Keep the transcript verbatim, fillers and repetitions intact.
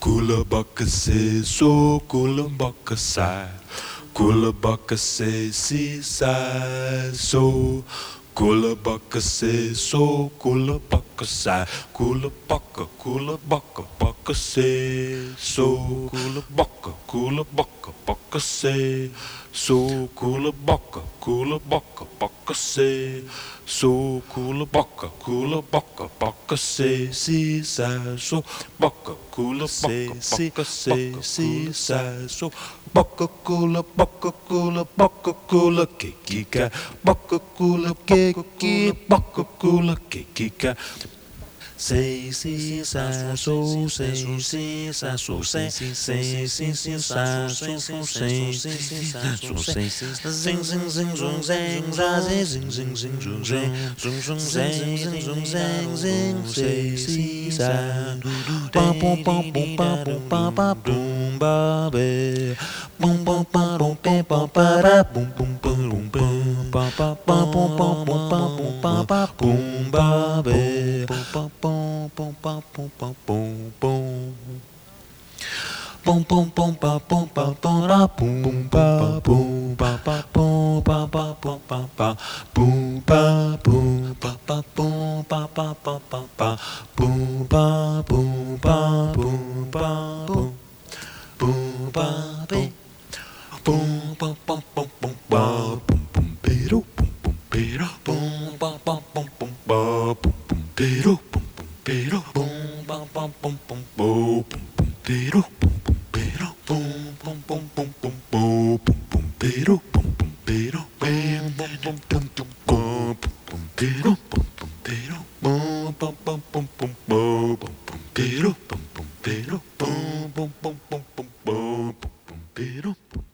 Kulabakase so kulabakasai. Kulabakase si sai so. Kulabakase so kulabakasai. Kulabaka kulabaka bakase so. Kulabaka kulabaka bakase so. Kulabaka kulabaka bakase so. Kulabaka kulabaka bakase si sai so. Baka kulabaka bakase si sai so. Baka kula baka kula baka kula kekika. Baka kula keki baka kula kekika. Say si sa so say si sa so say say si si sa so so say si sa so say zing zing zing zung zing za zing zing zing zung zing zung zung zing zing zung zing zing say si sa ba bum ba bum ba bum ba ba bum ba be bum bum ba bum be ba ba ba bum bum bum bum ba ba ba bum ba bum ba bum ba ba bum ba be bum bum bum ba bum ba bum bum bum bum bum ba bum ba bum ba bum ba bum ba ba bum ba ba bum ba ba bum ba bum ba ba bum ba ba ba ba ba bum ba bum ba bum ba bum bum ba be bum bum bum bum bum ba bum bum beru bum bum beru bum ba ba bum bum ba bum bum beru bum bum beru bum ba ba bum bum bo bum bum beru bum bum beru bum bum bum bum bum bo bum bum beru bum bum beru bum bum bum bum bum bo bum bum beru bum bum beru bum bum bum bum bum bo bum bum beru bum bum beru bum bum bum bum bum bo bum bum beru